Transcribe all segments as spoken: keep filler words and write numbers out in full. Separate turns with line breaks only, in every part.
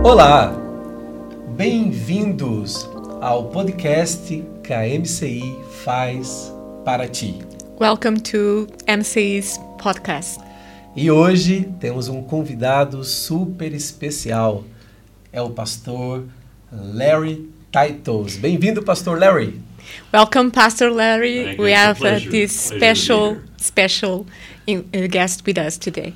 Olá, bem-vindos ao podcast que a M C I faz para ti.
Welcome to M C I's podcast.
E hoje temos um convidado super especial, é o pastor Larry Titles. Bem-vindo, pastor Larry.
Welcome, Pastor Larry.
Thank you.
We
It's a
have uh,
pleasure.
this
Pleasure to be
special,
here.
special in, uh, guest with us today.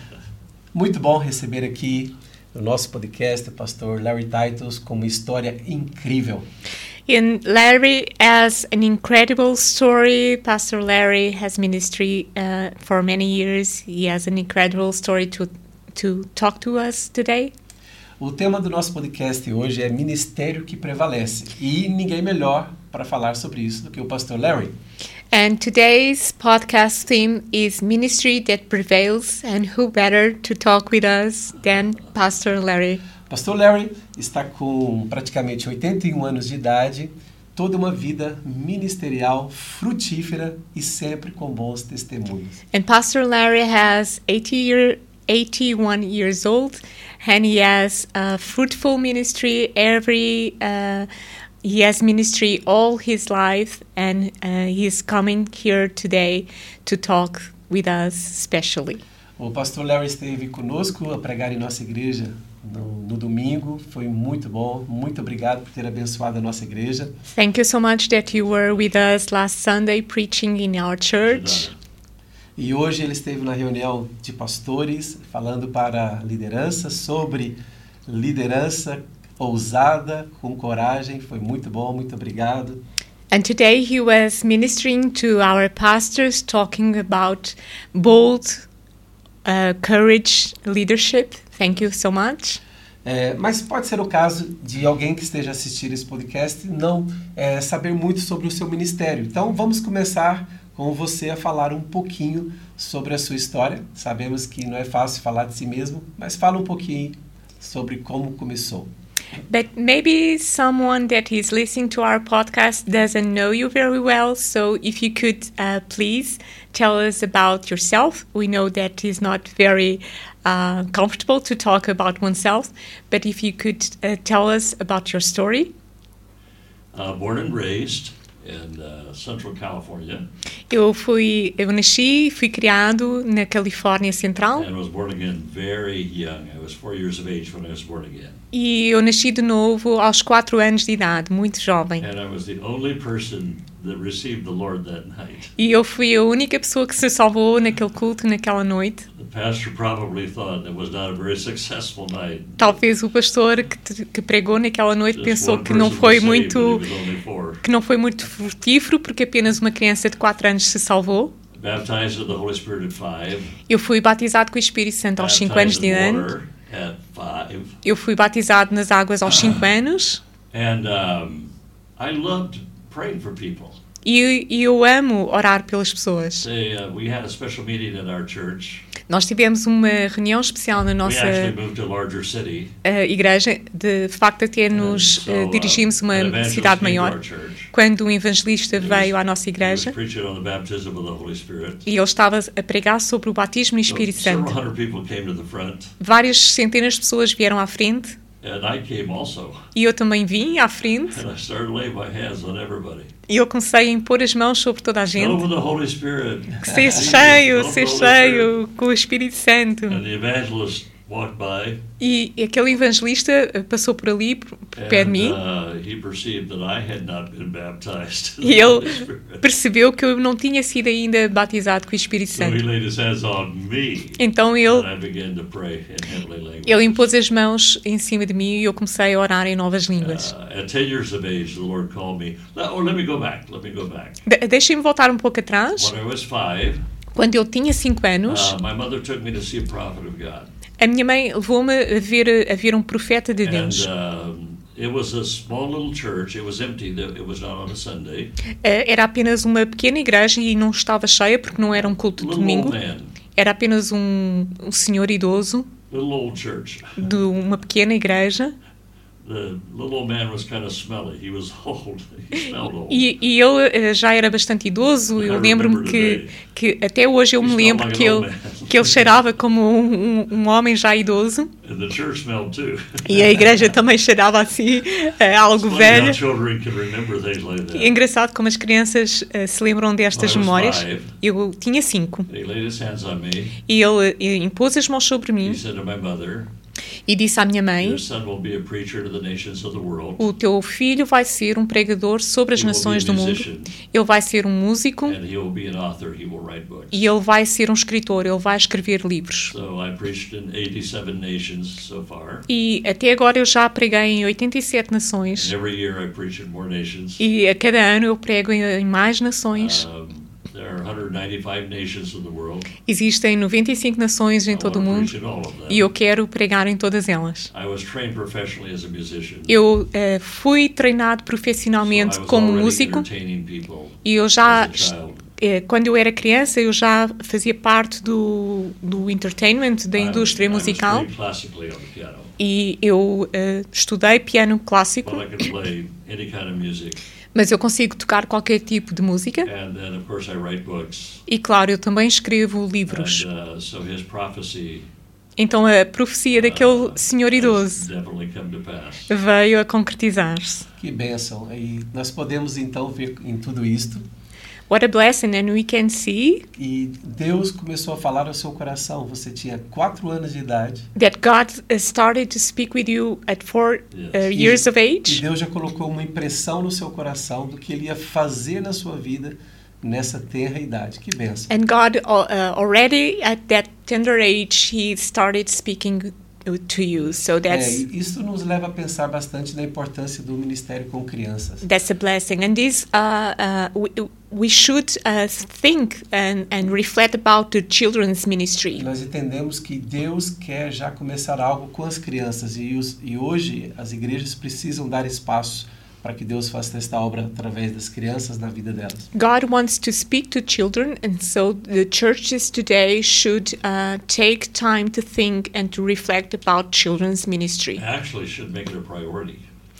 Muito bom receber aqui no nosso podcast o pastor Larry Titles com uma história incrível.
And Larry has an incredible story. Pastor Larry has ministry uh, for many years. He has an incredible story to to talk to us today.
O tema do nosso podcast hoje é Ministério que Prevalece. E ninguém melhor para falar sobre isso do que o pastor Larry.
And today's podcast theme is Ministry That Prevails, and who better to talk with us than Pastor Larry?
Pastor Larry está com praticamente oitenta e um anos de idade, toda uma vida ministerial frutífera e sempre com bons testemunhos.
And Pastor Larry has eighty year, eighty-one years old, and he has a fruitful ministry. Every uh, he has ministry all his life, and uh, he is coming here today to talk with us specially.
O pastor Larry esteve conosco a pregar em nossa igreja no, no domingo, foi muito bom. Muito obrigado por ter abençoado a nossa igreja.
Thank you so much that you were with us last Sunday preaching in our church.
E hoje ele esteve na reunião de pastores falando para a liderança sobre liderança ousada, com coragem. Foi muito bom, muito obrigado.
And today he was ministering to our pastors, talking about bold uh, courage leadership. Thank you so much.
É, mas pode ser o caso de alguém que esteja assistindo esse podcast não é, saber muito sobre o seu ministério. Então vamos começar com você a falar um pouquinho sobre a sua história. Sabemos que não é fácil falar de si mesmo, mas fala um pouquinho sobre como começou.
But maybe someone that is listening to our podcast doesn't know you very well. So if you could uh, please tell us about yourself. We know that it's not very uh, comfortable to talk about oneself. But if you could uh, tell us about your story.
Uh, born and raised in uh, Central California,
Eu fui, eu nasci, fui criado na Califórnia Central.
and was born again very young. I was four years of age when I was born again.
E eu nasci de novo aos quatro anos de idade, muito jovem.
And I was the only person that received the Lord that night.
E eu fui a única pessoa que se salvou naquele culto, naquela noite.
The pastor probably thought that was not a very successful night.
Talvez o pastor que, te- que pregou naquela noite
Just
pensou
one
que não
person
foi
was saved,
muito
but he was only four.
que não foi muito frutífero, porque apenas uma criança de quatro anos se salvou.
Baptized in the Holy Spirit at five.
Eu fui batizado com o Espírito Santo aos cinco anos
Baptized
de
in
idade.
water at five.
Eu fui batizado nas águas aos cinco anos.
And um, I loved praying for people.
E, e eu amo orar pelas pessoas.
Say, uh, we had a special meeting at our church.
Nós tivemos uma reunião especial na
We
nossa
actually moved to a larger city.
uh, igreja. De facto, até nos
And so,
uh, dirigimos a
uh, an
uma
evangelist
cidade
came to
maior.
our church.
Quando um evangelista
He was-
veio à nossa
He was
igreja,
preaching on the baptism of the Holy Spirit.
e ele estava a pregar sobre o batismo no
So
Espírito
several
Santo.
hundred people came to the front,
Várias centenas de pessoas vieram à frente,
and I came also.
e eu também vim à frente,
And I started laying my hands on everybody.
e eu comecei a impor as mãos sobre toda a
Filled
gente.
with the Holy Spirit.
Ser
Filled
cheio,
with the
ser
Holy Spirit.
cheio com o Espírito Santo.
And the evangelist walked by,
E aquele evangelista eh, passou por ali, por por pé de
and
mim,
uh, he perceived that I had not been baptized in
e
the Holy
ele
Spirit.
percebeu que eu não tinha sido ainda batizado com o Espírito
So he
Santo.
laid his hands on me,
Então
and
ele,
I began to pray in heavenly language.
ele impôs as mãos em cima de mim e eu comecei a orar em novas línguas.
Uh, at ten years of age, the Lord called me. Let- Oh, let me go back. Let me go back.
De- Deixem-me voltar um pouco atrás.
When I was five,
Quando eu tinha cinco anos,
uh, my mother took me to see a prophet of God.
a minha mãe levou-me a ver, a ver um profeta de Deus.
And um, it was a small little church. It was empty. It was not on a Sunday.
Eh, Era apenas uma pequena igreja e não estava cheia porque não era um culto de
Little old
domingo.
man,
Era apenas um, um senhor idoso
little old church.
de uma pequena igreja.
the little old man was kind of smelly. He was old. He smelled old.
E, e ele eh, já era bastante idoso. Eu lembro-me que, que até hoje eu me lembro que ele, que ele cheirava como um, um, um homem já idoso.
And the church smelled too.
E a igreja também cheirava assim, eh, algo
It's funny
velho.
how children can remember things like that.
É engraçado como as crianças eh, se lembram destas
I was
memórias.
five.
Eu tinha cinco.
He laid his hands on me.
E ele eh, impôs as mãos sobre mim
He said to my mother,
e disse à minha mãe:
"Your son will be a preacher to the nations of the world.
o teu filho vai ser um pregador sobre as
He will be
nações
a
do mundo.
musician,
Ele vai ser um músico
and he will be an author. He will write books."
e ele vai ser um escritor. Ele vai escrever livros.
So I preached in eighty-seven nations so far.
E até agora eu já preguei em oitenta e sete nações.
And every year I preach in more nations.
E a cada ano eu prego em, em mais nações.
Um, there are one hundred ninety-five nations in the world.
Existem noventa e cinco nações
I
em todo o
want to
mundo
preach in all of them.
e eu quero pregar em todas elas.
I was trained professionally as a musician.
Eu eh, fui treinado
So
profissionalmente
I was
como
already
músico
entertaining people
e eu já,
as a child.
eh, quando eu era criança, eu já fazia parte do, do entertainment, da
I was-
indústria
I was
musical
trained classically on the piano,
e eu eh, estudei piano clássico,
but I could play any kind of music.
mas eu consigo tocar qualquer tipo de música
And then, of course, I write books.
e, claro, eu também escrevo livros.
And uh, so his prophecy
Então a profecia daquele
uh,
senhor
has
idoso
definitely come to pass.
veio a concretizar-se.
Que bênção. E nós podemos então ver em tudo isto.
What a blessing, and we can see
E Deus começou a falar ao seu coração. Você tinha quatro anos de idade.
that God uh, started to speak with you at four uh,
Yes.
years of
E
age.
Deus já colocou uma impressão no seu coração do que Ele ia fazer na sua vida nessa tenra idade. Que bênção.
And God uh, uh, already at that tender age, He started speaking to you. So
É,
that's
e isso nos leva a pensar bastante na importância do ministério com crianças.
that's a blessing. And this, uh, uh, we, we should uh, think and, and reflect about the children's ministry.
Nós entendemos que Deus quer já começar algo com as crianças e, os, e hoje as igrejas precisam dar espaço para que Deus faça esta obra através das crianças na vida delas.
God wants to speak to children, and so the churches today should uh, take time to think and to reflect about children's ministry.
Actually, should make it a priority.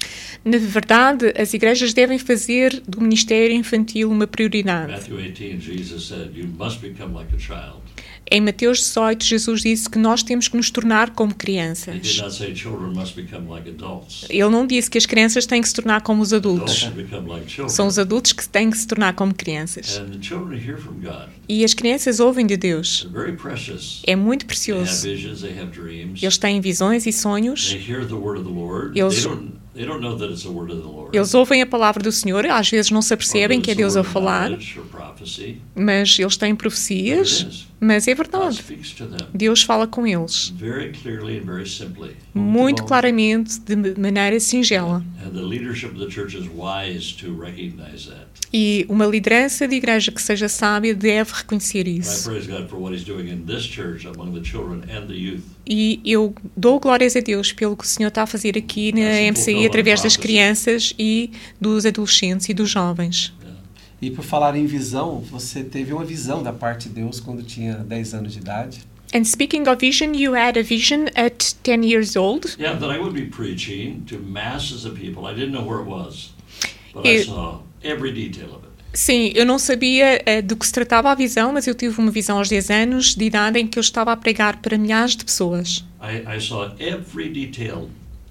Na verdade, as igrejas devem fazer do ministério infantil uma prioridade.
Matthew eighteen, Jesus said, "You must become like a child."
Em Mateus dezoito, Jesus disse que nós temos que nos tornar como
He did
crianças.
not say children must become like adults.
Ele não disse que as crianças têm que se tornar como os
Adults
adultos.
should become like children.
São os adultos que têm que se tornar como crianças.
And the children hear from God.
E as crianças ouvem de Deus.
They're very precious.
É muito
They have
precioso.
visions, they have dreams.
Eles têm visões e sonhos.
They hear the word of the Lord.
Eles-
They don't, they don't know that it's the word of the Lord.
Eles ouvem a palavra do Senhor, às vezes não se
Or
apercebem
that
que é
it's the
Deus a
word of
falar,
knowledge or prophecy.
mas eles têm profecias,
But it is.
mas é
God
verdade.
speaks to them
Deus fala com eles,
very clearly and very simply.
muito
bom.
claramente, de maneira singela.
And the leadership of the church is wise to recognize that.
E uma liderança de igreja que seja sábia deve reconhecer
And I
isso.
praise God for what He's doing in this church among the children and the youth.
E eu dou glórias a Deus pelo que o Senhor está a fazer aqui na M C I através das crianças e dos adolescentes e dos jovens.
Yeah.
E por falar em visão, você teve uma visão da parte de Deus quando tinha dez anos de idade.
And speaking of vision, you had a vision at ten years old.
Yeah, that I would be preaching to masses of people. I didn't know where it was, but I
Eu-
saw every detail of it.
Sim, eu não sabia uh, do que se tratava a visão, mas eu tive uma visão aos dez anos de idade em que eu estava a pregar para milhares de pessoas.
I, I saw every detail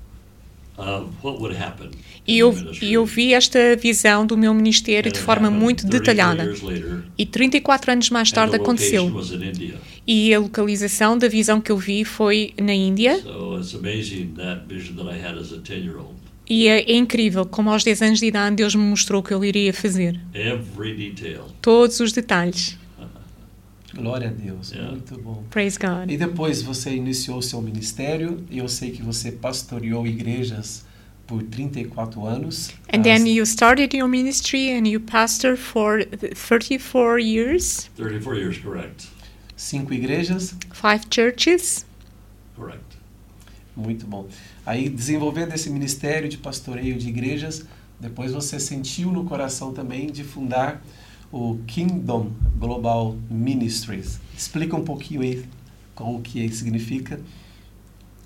of what would happen
E
in
eu,
the ministry.
e eu vi esta visão do meu ministério
And
de
it
forma
happened
muito
thirty-four
detalhada.
years later,
E trinta e quatro anos mais
and
tarde
the location
aconteceu.
was in India.
E a localização da visão que eu vi foi na Índia.
So it's amazing that vision that I had as a ten-year-old.
E é, é incrível como aos dez anos de idade Deus me mostrou o que eu iria fazer.
Every detail.
Todos os detalhes.
Glória a Deus,
Yeah.
muito bom.
Praise God.
E depois você iniciou o seu ministério e eu sei que você pastoreou igrejas por trinta e quatro anos.
And
As-
then you started your ministry and you pastor for thirty-four years,
thirty-four years, correct.
Cinco igrejas,
five churches.
Correct.
muito bom. Aí desenvolvendo esse ministério de pastoreio de igrejas, depois você sentiu no coração também de fundar o Kingdom Global Ministries. Explica um pouquinho aí qual o que significa.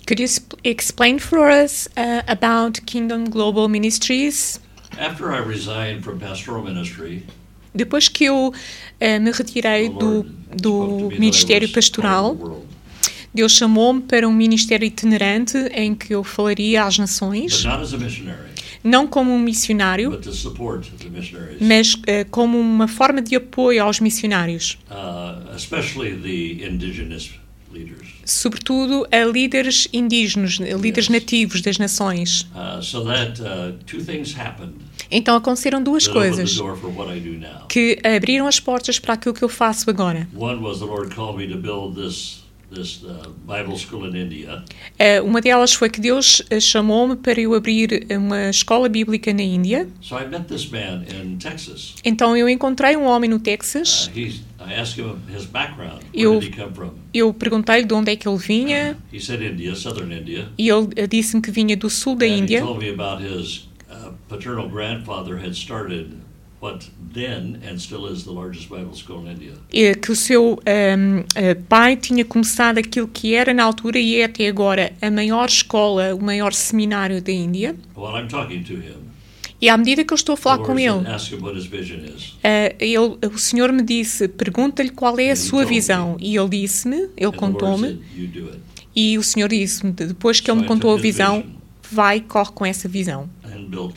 Could you sp- explain for us uh, about Kingdom Global Ministries?
After I resigned from pastoral ministry,
Depois que eu uh, me retirei
the
do,
Lord spoke
do
to me that I
Ministério
was
Pastoral,
calling the world,
Deus chamou-me para um ministério itinerante em que eu falaria às
but
nações,
not as a missionary,
não como um missionário,
but to support the missionaries,
mas uh, como uma forma de apoio aos missionários,
uh, especially the indigenous leaders.
sobretudo a líderes indígenas, a líderes
Yes.
nativos das nações.
Uh, so that uh, two things happened
Então aconteceram duas
that opened the
coisas
door for what I do now.
que abriram as portas para aquilo que eu faço agora.
One was the Lord called me to build this this uh, Bible school in India,
Uh, uma delas foi que Deus uh, chamou-me para eu abrir uma escola bíblica na Índia.
so I met this man in Texas.
Então eu encontrei um homem no Texas.
Uh, he's, I asked him his background. Where
Eu-
did he come from?
Eu perguntei-lhe de onde é que ele vinha
He said India, southern India.
e ele uh, disse-me que vinha do sul da
And he
Índia.
told me about his uh, paternal grandfather had started what then and still is the largest Bible school in India.
E que o seu um, uh, pai tinha começado aquilo que era na altura e é até agora a maior escola, o maior seminário da Índia.
While I'm talking to him,
E à medida que eu estou a
the
falar
Lord
com
said,
ele,
ask him what his vision is.
Uh, ele, o Senhor me disse, pergunta-lhe qual é a
Ele
sua
told me.
visão. E ele disse-me, ele
And the Lord
contou-me,
said, you do it.
e o Senhor disse-me, depois que ele
So
me
I
contou a
took his
visão,
vision.
vai, corre com essa visão.
And built,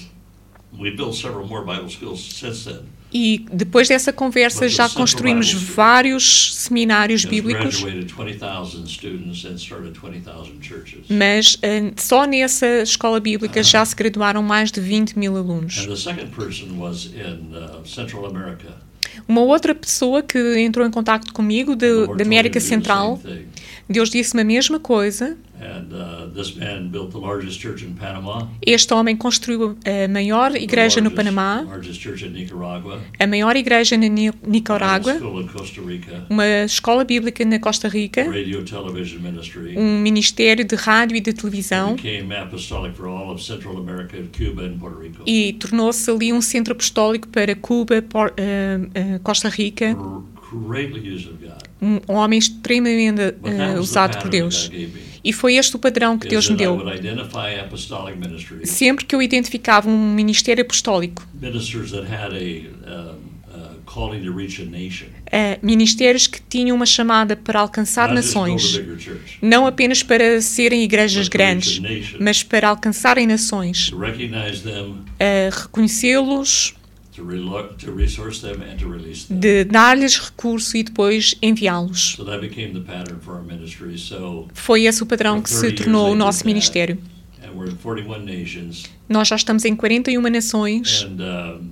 we built several more Bible schools since then.
E depois dessa conversa já construímos vários seminários
Has
bíblicos,
graduated twenty thousand students and started twenty thousand churches.
mas uh, só nessa escola bíblica já se graduaram mais de vinte mil alunos.
And the second person was in uh, Central America.
Uma outra pessoa que entrou em contacto comigo
And the
de,
Lord
da
told me
América
to do the
Central,
same thing.
Deus disse-me a mesma coisa.
And uh, this man built the largest church in Panama.
Este homem construiu a maior igreja
the
no
largest-
Panamá,
largest church in Nicaragua.
a maior igreja na Ni-
Bible
Nicarágua,
school in Costa Rica.
uma escola bíblica na Costa Rica,
Radio television ministry.
um ministério de rádio e de televisão
Became apostolic for all of Central America, Cuba, and Puerto Rico.
e tornou-se ali um centro apostólico para Cuba, Por- eh, eh, Costa Rica,
Gr- Greatly used of God.
um homem extremamente
But
eh,
that was the
usado por
pattern
Deus.
that God gave me.
E foi este o padrão que
Is
Deus me
that I
deu.
would identify apostolic ministries,
Sempre que eu identificava um ministério apostólico,
ministers that had a um, uh, calling to reach a nation,
eh, ministérios que tinham uma chamada para alcançar
not just build a
nações,
bigger church,
não apenas para serem igrejas
but to reach
grandes,
a nation,
mas para alcançarem nações,
to recognize them,
a reconhecê-los,
to, relo- to resource them, and to release them.
de dar-lhes recurso e depois enviá-los.
So that became the pattern for our ministry. So,
Foi esse o padrão que se tornou o nosso ministério.
and we're in forty-one nations,
Nós já estamos em quarenta e uma nações
and um,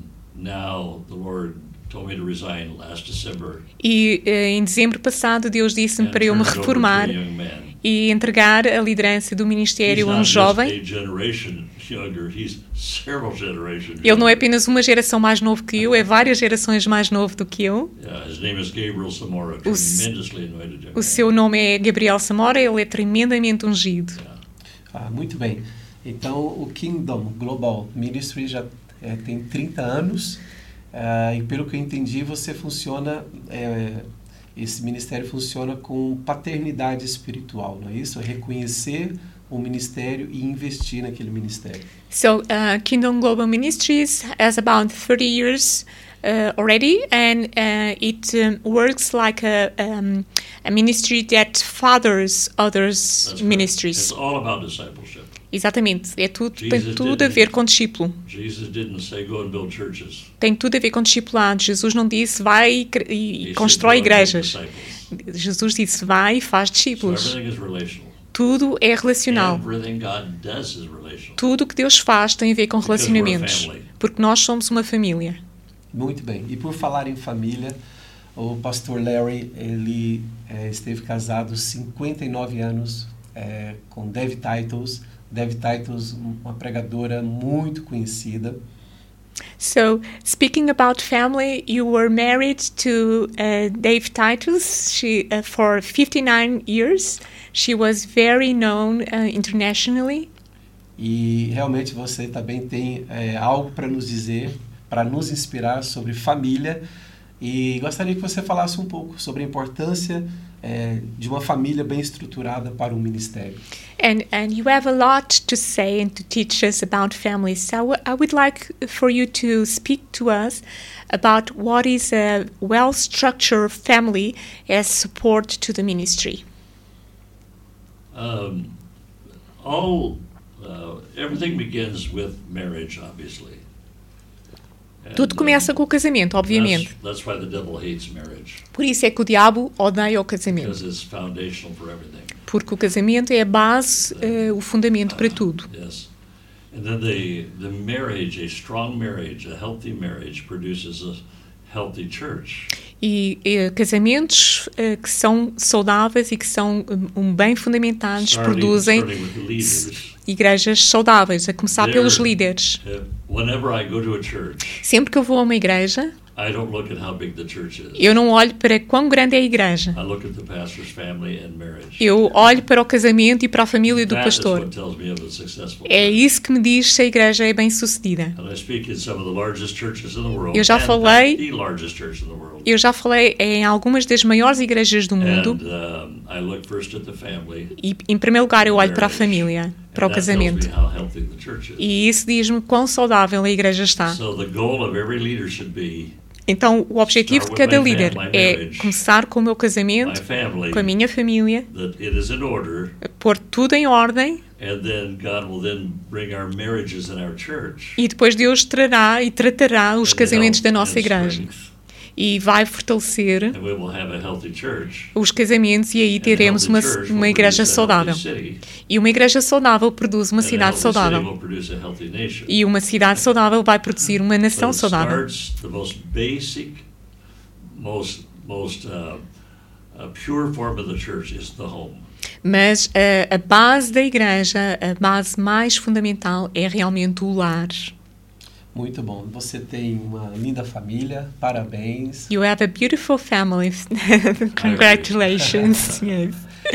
now the Lord told me to resign last December
e eh, em dezembro passado Deus disse-me
and
para eu me
turn it over to
reformar
a young man.
e entregar a liderança do
He's
ministério a
not
um
just
jovem.
a generation younger, he's several generations
Ele não é
younger.
apenas uma geração mais novo que eu, é várias gerações mais novo do que eu.
Yeah, his name is Gabriel Samora,
O s-
tremendously anointed young
O
man.
seu nome é Gabriel Samora, ele é tremendamente ungido.
Yeah.
Ah, muito bem. Então, o Kingdom Global Ministry já eh, tem trinta anos ah, e, pelo que eu entendi, você funciona, eh, esse ministério funciona com paternidade espiritual, não é isso? É reconhecer o ministério e investir naquele ministério.
So, uh, Kingdom Global Ministries has about thirty years uh, already, and uh, it um, works like a, um, a ministry that fathers others
That's correct.
ministries.
It's all about discipleship.
Exatamente, é tudo, tem
Jesus
tudo a
didn't-
ver com discípulo.
Jesus didn't say go and build churches.
Tem tudo a ver com discipulado. Jesus não disse vai e, cre- e
He said,
constrói
"Go and make
igrejas.
disciples."
Jesus disse vai e faz
So
discípulos.
everything is relational.
Tudo é relacional.
Everything God does is relational.
Tudo o que Deus faz tem a ver com
Because we're a
relacionamentos.
family.
Porque nós somos uma família.
Muito bem. E por falar em família, o pastor Larry, ele eh, esteve casado cinquenta e nove anos eh, com Dev Titles. Dev Titles, uma pregadora muito conhecida.
So, speaking about family, you were married to uh, Dave Titus she, uh, for fifty-nine years. She was very known uh, internationally.
E realmente você também tem eh, algo para nos dizer, para nos inspirar sobre família. E gostaria que você falasse um pouco sobre a importância é, de uma família bem estruturada para um ministério.
And and you have a lot to say and to teach us about families. So I, w- I would like for you to speak to us about what is a well-structured family as support to the ministry.
Um, all, uh, everything begins with marriage, obviously. And,
Tudo começa com o casamento, obviamente.
That's, that's why the devil hates marriage,
Por isso é que o diabo odeia o casamento.
because it's foundational for everything.
Porque o casamento é a base, eh, o fundamento para tudo.
Yes. And then the, the marriage, a strong marriage, a healthy marriage, produces a healthy church.
E eh, casamentos eh, que são saudáveis e que são um, um bem fundamentados
Starting,
produzem
starting with the leaders.
igrejas saudáveis, a começar
There-
pelos líderes.
Uh, Whenever I go to a church,
Sempre que eu vou a uma igreja,
I don't look at how big the church is.
eu não olho para quão grande é a igreja.
I look at the pastor's family and marriage.
Eu olho para o casamento e para a família do
That is
pastor.
what tells me of a successful
É
church.
isso que me diz se a igreja é bem-sucedida.
And I speak in some of the largest churches in the world.
Eu já
and
falei-
the largest church in the world.
Eu já falei em algumas das maiores igrejas do mundo
And um, I look first at the family.
e, em primeiro lugar, eu olho para a família, para o
and that tells
casamento.
me how healthy the church is.
E isso diz-me quão saudável a igreja está.
So the goal of every leader should be
Então, o objetivo de cada líder é começar com o meu
my
casamento,
family,
com a minha família,
that it is in order,
pôr tudo em ordem
and then God will then bring our marriages in our church.
e depois Deus trará e tratará os
and
casamentos
health
da nossa
and
igreja.
strength.
E vai fortalecer
And we will have a healthy church.
os casamentos e aí
And a
teremos
healthy
uma,
church
uma
will
igreja
produce a
saudável.
healthy city,
E uma igreja saudável produz uma
and a
cidade
healthy city
saudável.
will produce a healthy nation.
E uma cidade saudável vai produzir uma nação
But it
saudável.
starts the most basic, most most uh, uh, pure form of the church is the home.
Mas a, a base da igreja, a base mais fundamental é realmente o lar.
Muito bom. Você tem uma linda família. Parabéns.
You have a beautiful family. Congratulations. Yes.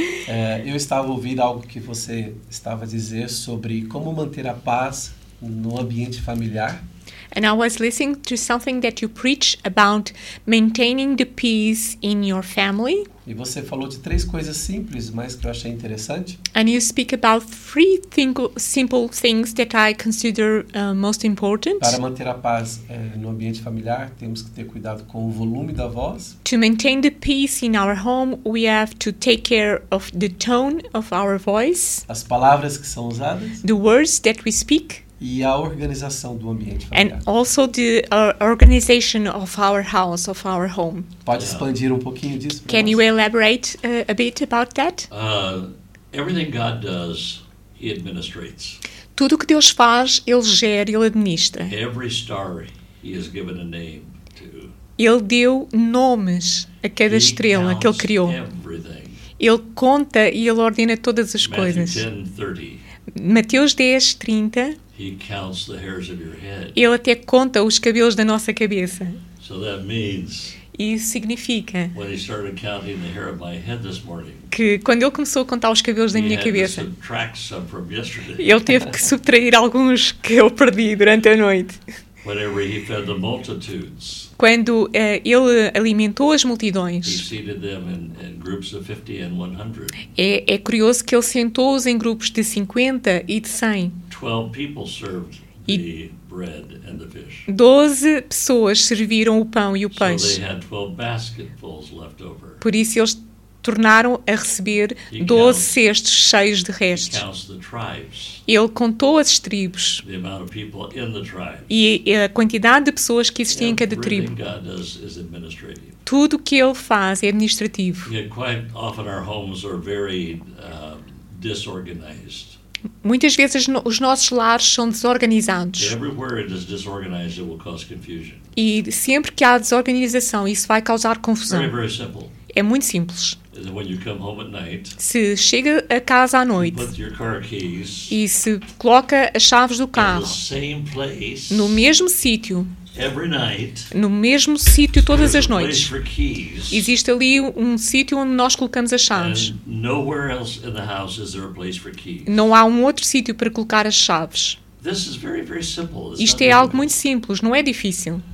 É, eu estava ouvindo algo que você estava a dizer sobre como manter a paz no ambiente familiar.
And I was listening to something that you preach about maintaining the peace in your family.
E você falou de três coisas simples, mas que eu achei interessante.
And you speak about three thing- simple things that I consider uh, most important.
Para manter a paz é, no ambiente familiar, temos que ter cuidado com o volume da voz,
To maintain the peace in our home, we have to take care of the tone of our voice,
as palavras que são usadas
the words that we speak,
e a organização do ambiente
and
familiar.
also the uh, organization of our house, of our home.
Pode expandir um pouquinho disso para
Can
nós?
you elaborate uh, a bit about that?
Uh, everything God does, He administrates.
Tudo o que Deus faz, Ele gera, Ele administra.
Every star He has given a name to.
Ele deu nomes a cada
He
estrela que Ele
counts
criou.
everything.
Ele conta e Ele ordena todas as
Matthew
coisas.
ten thirty.
Mateus dez, trinta,
He counts the hairs of your head.
Ele até conta os cabelos da nossa cabeça.
So that means
E isso significa
when He started counting the hair of my head this morning,
que quando Ele começou a contar os cabelos da
He
minha
had to
cabeça,
subtract some from yesterday.
Ele teve que subtrair alguns que eu perdi durante a noite.
Whenever He fed the multitudes,
Quando eh, Ele alimentou as
He
multidões,
seated them in, in groups of fifty and one hundred.
é, é curioso que Ele sentou-os em grupos de cinquenta e de cem.
Twelve people served the bread and the fish.
Doze pessoas serviram o pão e o
So they
peixe.
had twelve basketfuls left over.
Por isso eles tornaram a receber doze cestos cheios de
He
restos.
counts the tribes,
Ele contou as tribos
the amount of people in the tribe.
e a quantidade de pessoas que existiam em cada tribo.
Everything God does is administrative.
Tudo o que Ele faz é administrativo.
Yet quite often our homes are very uh, disorganized.
Muitas vezes no- os nossos lares são desorganizados.
Everywhere it is disorganized, it will cause confusion.
E sempre que há desorganização, isso vai causar
Very,
confusão.
very simple.
É muito simples.
And then when you come home at night,
Se chega a casa à noite
put your car keys
e se coloca as chaves do
in the
carro
same place
no mesmo sítio,
every night.
no mesmo sítio todas as
There's a place
noites,
for keys.
existe ali um sítio onde nós colocamos as chaves.
And nowhere else in the house is there a place for keys.
Não há um outro sítio para colocar as chaves.
This is very, very simple. It's
Isto
not
é algo
difficult.
muito simples, não é difícil.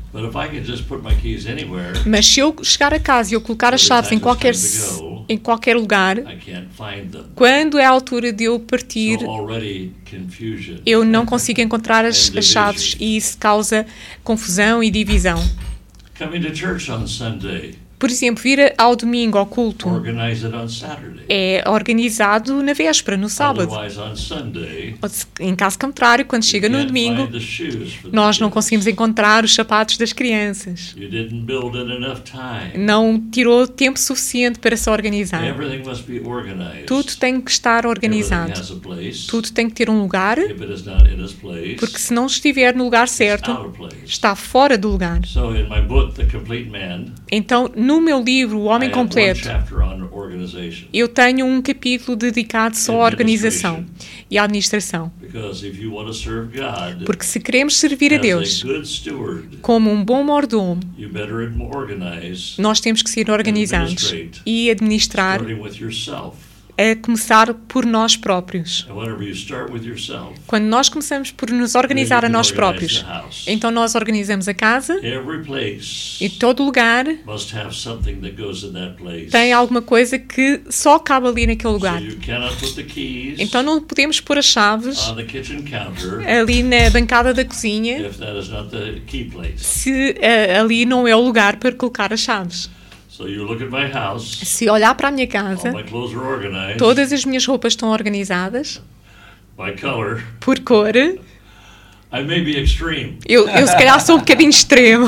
But if I can just put my keys anywhere,
Mas se eu chegar a casa e eu colocar as chaves em qualquer, em qualquer lugar,
I can't find them.
quando é a altura de eu partir,
So already confusion.
eu não consigo encontrar as, as chaves e isso causa confusão e divisão.
Coming to church on Sunday,
Por exemplo, vir ao domingo ao culto
organize it on Saturday.
é organizado na véspera, no sábado.
Otherwise, on Sunday,
Ou se- Em caso contrário, quando chega
you
no
can't
domingo,
find the shoes for the
nós não
kids.
conseguimos encontrar os sapatos das crianças.
You didn't build in enough time.
Não tirou tempo suficiente para se organizar.
Everything must be organized.
Tudo tem que estar
Everything
organizado.
has a place.
Tudo tem que ter um lugar,
If it is not in its place,
porque se não estiver no lugar
it's
certo,
out of place.
está fora do lugar.
So in my book, The Complete Man,
Então, no meu livro, O
I
Homem
have one
Completo,
chapter on organization.
eu tenho um capítulo dedicado só à organização e à administração.
Because if you want to serve God
Porque se queremos servir a
as
Deus
a good steward,
como um bom mordomo,
you better organize,
nós temos que ser organizados e administrar,
starting with yourself.
a começar por nós próprios.
And whenever you start with yourself,
Quando nós começamos por nos organizar a nós próprios, então nós organizamos a casa
every place
e todo lugar
must have something that goes in that place.
tem alguma coisa que só cabe ali naquele lugar.
So you cannot put the keys
Então não podemos pôr as chaves
on the kitchen counter
ali na bancada da cozinha
if that is not the key place.
se uh, ali não é o lugar para colocar as chaves.
So you look at my house,
Se olhar para a minha casa,
all my clothes are organized
todas as minhas roupas estão organizadas
by color.
por cor.
I may be extreme.
Eu, eu se calhar sou um bocadinho extremo.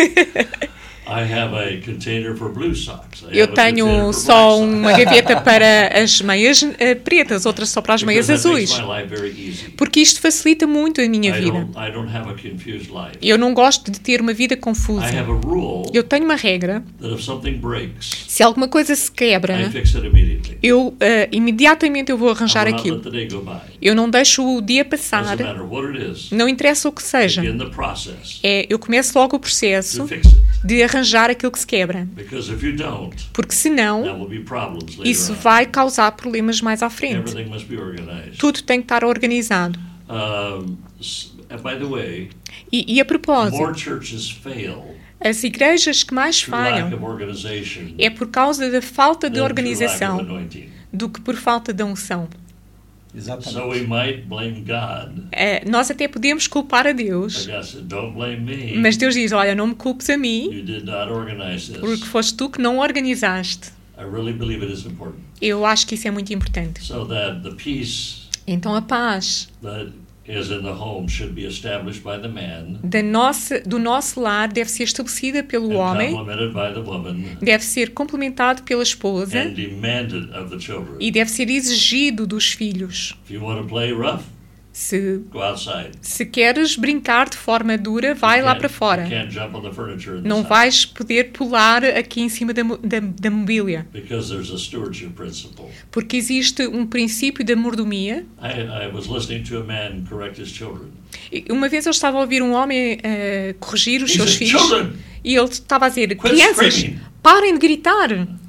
I have a container for blue socks. I
Eu
have a container
tenho
for
só
black
uma
socks.
gaveta para as meias eh, pretas, outras só para as meias
Because that
azuis.
makes my life very easy.
Porque isto facilita muito a minha
I
vida.
don't, I don't have a confused life.
Eu não gosto de ter uma vida
I
confusa.
have a rule
Eu tenho uma regra.
that if something breaks,
Se alguma coisa se quebra,
I fix it immediately.
eu eh, imediatamente eu vou
I
arranjar
will not
aquilo.
let the day go by.
Eu não deixo o dia passar.
Doesn't matter what it is.
Não interessa o que seja.
Begin the process
É, eu começo logo o processo
to fix it.
de arranjar aquilo que se quebra.
Because if you don't,
Porque
there
senão,
will be problems later
isso
on.
vai causar problemas mais à frente.
Everything must be organized.
Tudo tem que estar organizado.
Um, s- and by the way,
E, e a propósito,
more churches fail
as igrejas que mais
through lack
falham
of organization
é por causa da falta de
than through lack of
organização
anointing.
do que por falta de unção.
Exatamente.
So we might blame God.
É, nós até podemos culpar a Deus,
But God said, don't blame me.
mas Deus diz, olha, não me culpes a mim,
You did not organize
porque
this.
foste tu que não organizaste.
I really believe it is important.
Eu acho que isso é muito importante.
So that the peace
Então a paz
that is in the home should be established by the man
da nossa, do nosso lar deve ser estabelecida pelo
and
homem,
complemented by the woman
deve ser complementado pela esposa
and demanded of the children.
e deve ser exigido dos filhos.
If you want to play rough,
Se,
go outside.
se queres brincar de forma dura, vai
You
lá
can't-
para fora.
You can't jump on the furniture in
Não
this house
vais poder pular aqui em cima da, mo- da, da mobília,
because there's a stewardship principle.
porque existe um princípio da mordomia.
I, I was listening to a man correct his children.
E uma vez eu estava a ouvir um homem eh, corrigir os
He
seus
said,
filhos
"Children,
e ele estava a dizer,
quit
crianças,
screaming."
parem de gritar.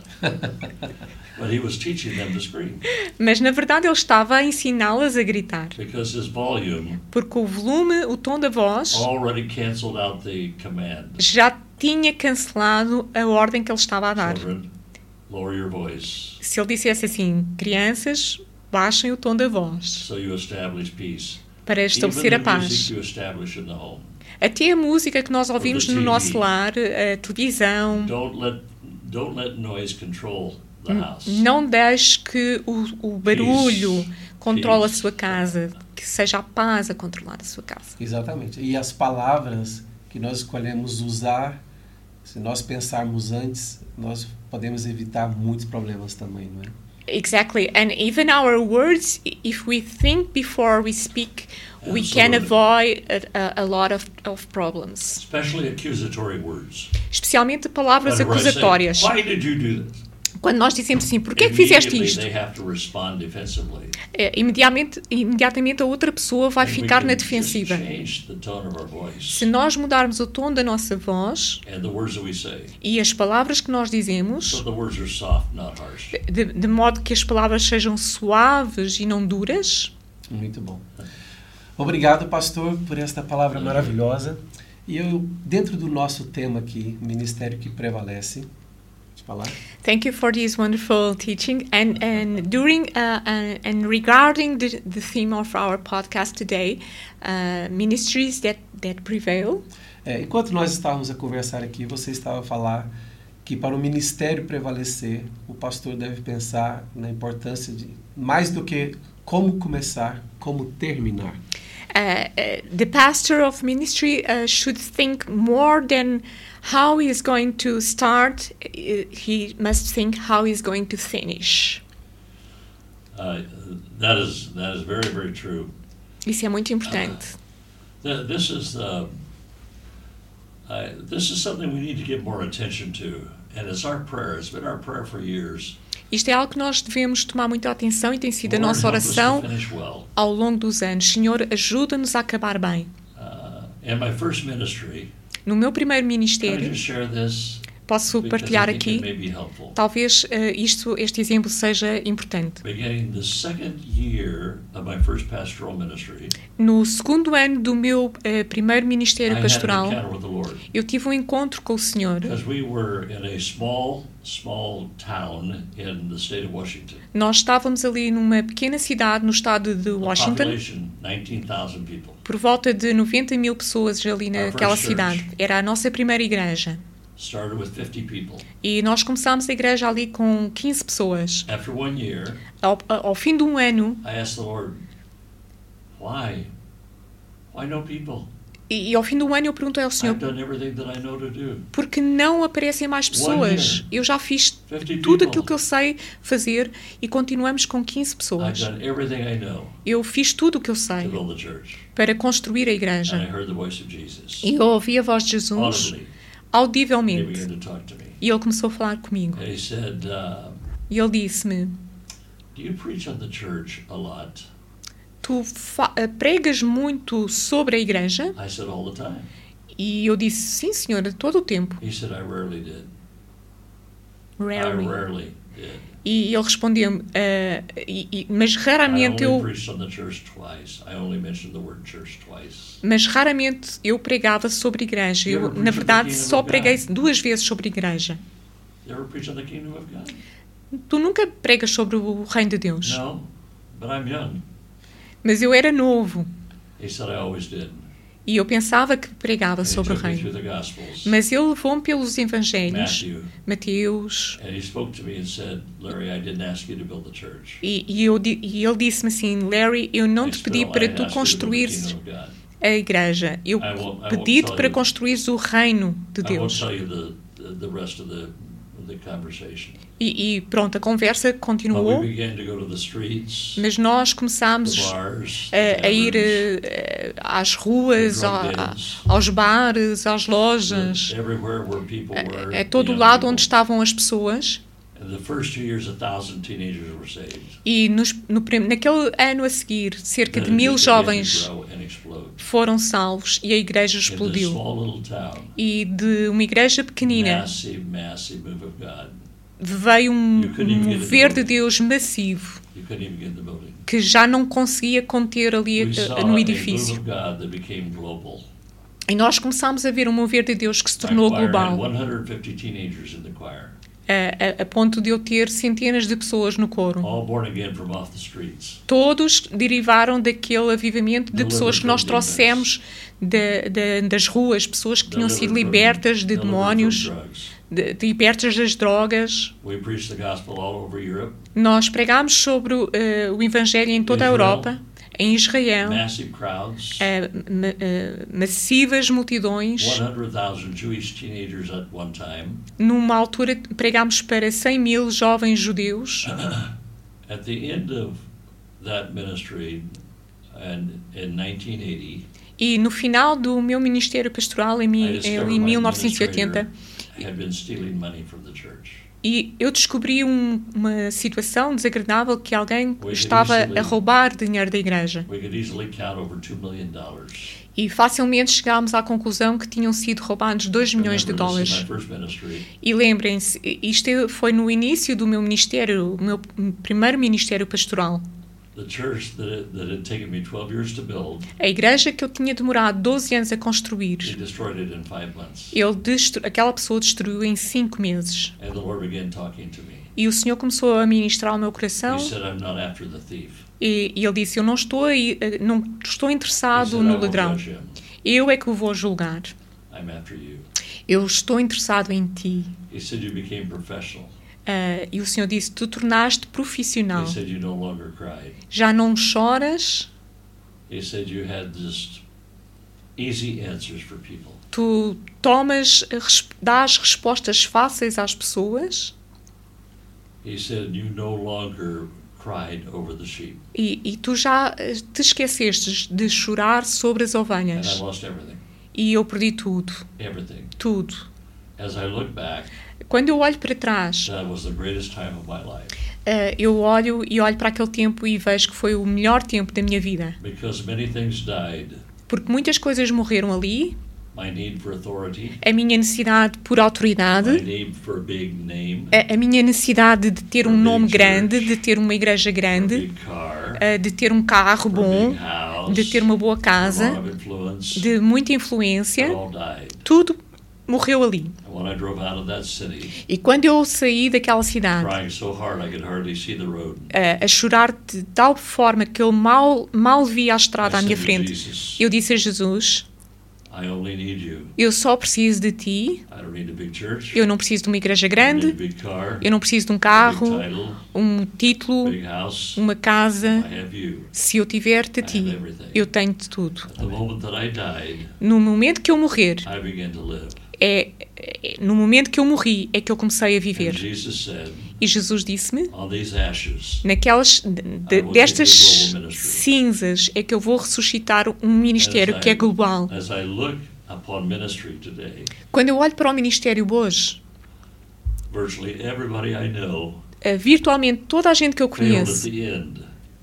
But he was teaching them to scream
Mas na verdade ele estava a ensiná-las a gritar,
because his volume
porque o volume, o tom da voz,
already canceled out the command.
já tinha cancelado a ordem que ele estava a dar.
Children, lower your voice
Se ele dissesse assim, crianças, baixem o tom da voz,
so you establish peace.
para estabelecer a
Even the music
paz.
you establish in the home.
Até a música que nós ouvimos
the
no
T V.
nosso lar, a televisão,
Don't let don't let noise control the house.
não deixe que o, o barulho controle a sua casa, que seja a paz a controlar a sua casa.
Exatamente. E as palavras que nós escolhemos usar, se nós pensarmos antes, nós podemos evitar muitos problemas também, não é?
Exactly, and even our words, if we think before we speak, we can
Absolutely.
avoid a, a, a lot of, of problems.
Especially accusatory words.
Especialmente palavras
Whenever I say,
acusatórias.
why did you do this?
Quando nós dizemos assim, porquê é que fizeste
Immediately
isto?
they have to respond defensively.
É, imediatamente, imediatamente a outra pessoa vai
And we
ficar
can
na
just
defensiva.
change the tone of our voice
Se nós mudarmos o tom da nossa voz
and the words that we say.
e as palavras que nós dizemos,
So the words are soft, not harsh.
de, de modo que as palavras sejam suaves e não duras.
Muito bom. Obrigado, pastor, por esta palavra maravilhosa. E eu, dentro do nosso tema aqui, Ministério que Prevalece, pode falar?
Thank you for this wonderful teaching. And and during uh, uh, and regarding the, the theme of our podcast today, uh, ministries that that prevail.
É, enquanto nós estávamos a conversar aqui, você estava a falar que para o ministério prevalecer, o pastor deve pensar na importância de mais do que como começar, como terminar.
Uh, uh, the pastor of ministry uh, should think more than how he is going to start. Uh, he must think how he is going to finish.
Uh, that is that is very very true.
Isso é muito importante.
Uh, this is the uh, this is something we need to give more attention to, and it's our prayer. It's been our prayer for years.
Isto é algo que nós devemos tomar muita atenção e tem sido a
Lord,
nossa
help us to
oração
finish well.
ao longo dos anos. Senhor, ajuda-nos a acabar bem.
Uh, in my first ministry,
No meu primeiro
can I
ministério,
just share this?
posso
Because
partilhar
I think it
aqui,
may be helpful.
talvez uh, isto, este exemplo seja importante.
Beginning the second year of my first pastoral ministry,
No segundo ano do meu uh, primeiro
I
ministério
had an
pastoral,
encounter with the Lord.
eu tive um encontro com o Senhor.
Because we were in a small, small town in the state of Washington.
Nós estávamos ali numa pequena cidade no estado de
The
Washington,
population, nineteen thousand people.
por volta de noventa mil pessoas ali naquela
first
cidade.
church.
Era a nossa primeira igreja.
Started with fifty people.
E nós começámos a igreja ali com quinze pessoas.
After one year,
Ao, ao fim de um ano,
I asked the Lord, why? Why no people?
e, e ao fim de um ano eu perguntei ao Senhor,
I've done everything that I know to do.
por que não aparecem mais pessoas? Eu já fiz
fifty
tudo
people.
aquilo que eu sei fazer e continuamos com quinze
I've
pessoas.
done everything I know
Eu fiz tudo o que eu
to
sei
build the church.
para construir a
And I
igreja.
heard the voice of Jesus
E eu ouvi a voz de Jesus
audibly. He
audivelmente.
began to talk to me.
E ele começou a falar comigo.
And he said, uh,
E ele disse-me,
do you preach on the church a lot?
tu fa- eh, pregas muito sobre a igreja?
I said, all the time.
E eu disse, sim, senhora, todo o tempo.
He said, I rarely did. I
Rarely.
rarely did.
E ele respondeu-me, "Ah, e- e- mas
I
raramente
only
eu,
preached on the church twice. I only mentioned the word church twice.
mas raramente eu pregava sobre igreja.
You
Eu,
ever
na
preach on the
verdade,
kingdom
só
of
preguei
God?
duas vezes sobre igreja.
You ever preach on the kingdom of God?
Tu nunca pregas sobre o reino de Deus.
No, but I'm young.
Mas eu era novo
He said I always did.
e eu pensava que pregava
And he
sobre o
took me through
reino.
the Gospels,
Mas ele levou-me pelos evangelhos,
Matthew,
Mateus,
and he spoke to me and said, Larry, I didn't ask you to build the church.
e, e, eu, di- e ele disse-me assim, Larry, eu não
I
te
still-
pedi para
I
tu
asked you to build the
construires
kingdom of God.
a igreja. Eu
I won't- I won't
pedi-te
tell
para
you-
construires o reino de
I won't
Deus.
tell you the, the, the rest of the, the conversation.
E, e pronto, a conversa
But
continuou,
we began to go to the streets,
mas nós
the
começámos
bars, the
a, a ir
taverns,
eh, às ruas,
the drug
a- a-
dens,
aos bares, às lojas,
everywhere where people were.
a, a todo o
young
lado
people.
onde estavam as pessoas.
In the first two years, a thousand teenagers were saved.
E nos, no, prim- naquele ano a seguir, cerca
Then
de
it
mil
just began to
jovens
grow and explode.
foram salvos e a igreja
In this
explodiu.
small little town,
E de uma igreja pequenina
massive, massive move of God.
veio um,
You couldn't even
um
get the
mover de
building.
Deus massivo
You couldn't even get in the building.
que já não conseguia conter ali
We
eh,
saw a
no
move
edifício.
of God that became global.
E nós começámos a ver um mover de Deus que se
My
tornou
choir had
global,
one hundred fifty teenagers in the choir,
a, a, a ponto de eu ter centenas de pessoas no coro.
all born again from off the streets.
Todos derivaram daquele avivamento de pessoas que nós trouxemos da- da- das ruas, pessoas que tinham sido
Delivered from-
libertas de
delivered from
demónios,
drugs.
de, de libertas das drogas.
We preached the gospel all over Europe.
Nós pregámos sobre o, eh, o Evangelho em toda a
Israel.
Europa, em Israel,
Massive crowds.
eh, ma- eh, massivas multidões.
one hundred thousand Jewish teenagers at one time.
Numa altura pregámos para cem mil jovens judeus.
At the end of that ministry, and in nineteen eighty,
E no final do meu ministério pastoral, em,
I
mi-
discovered
em
my
mil novecentos e oitenta,
administrator had been stealing money from the church.
e eu descobri um- uma situação desagradável que alguém
We could
estava
easily-
a roubar dinheiro da igreja.
We could easily count over two million dollars.
E facilmente chegámos à conclusão que tinham sido roubados dois milhões de
Remember, this is
dólares.
my first ministry.
E lembrem-se, isto foi no início do meu ministério, o meu primeiro ministério pastoral.
the church that it, that had taken me twelve years to build,
A igreja que eu tinha demorado doze anos a construir,
he destroyed it in five months.
ele destru... aquela pessoa destruiu em cinco meses.
And the Lord began talking to me.
E o Senhor começou a ministrar ao meu
He
coração
said, I'm not after the thief.
e, e ele disse, eu não estou, aí, não estou
He
interessado
said, I
no
won't
ladrão.
judge him.
Eu é que o vou julgar.
I'm after you.
Eu estou interessado em ti.
He said, you became professional.
Uh, e o Senhor disse, tu tornaste profissional.
He said, you no longer cried.
Já não choras,
He said, you had just easy answers for people.
tu tomas, res- dás respostas fáceis às pessoas
He said, you no longer cried over the sheep.
e, e tu já eh, te esquecestes de chorar sobre as
And I
ovelhas.
lost everything.
E eu perdi tudo,
Everything.
tudo.
As I look back,
Quando eu olho para trás,
that was the greatest time of my life.
uh, eu olho e olho para aquele tempo e vejo que foi o melhor tempo da minha vida.
Because many things died.
Porque muitas coisas morreram ali,
My need for authority,
a minha necessidade por
my
autoridade,
need for a big name,
a, a minha necessidade de ter um nome grande, de ter uma igreja
for a
grande,
big car,
uh, de ter um carro
for a
bom,
big house,
de ter uma boa
a
casa,
lot of influence,
de muita
it
influência,
all died.
tudo morreu ali.
And when I drove out of that city,
E quando eu saí daquela cidade,
crying so hard I could hardly see the road,
uh, a chorar de tal forma que eu mal, mal via a estrada
I
à minha
said to
frente,
Jesus,
eu disse a Jesus,
I only need you.
eu só preciso de ti,
I don't need a big church.
eu não preciso de uma igreja
I don't need a
grande,
big car,
eu não preciso de um
a big
carro,
title,
um título,
big house.
uma casa.
I have you.
Se eu tiver-te a
I
ti,
have everything.
eu tenho de tudo.
At the moment that I died,
No momento que eu morrer,
I began to live.
é, é- no momento que eu morri, é que eu comecei a
And
viver.
Jesus said,
E Jesus disse-me,
on these ashes,
naquelas, de- de- destas cinzas, é que eu vou ressuscitar um ministério que é global.
as I look upon ministry today,
Quando eu olho para o ministério hoje,
virtually everybody I know
eh, virtualmente toda a gente que eu
failed at
conheço
the end.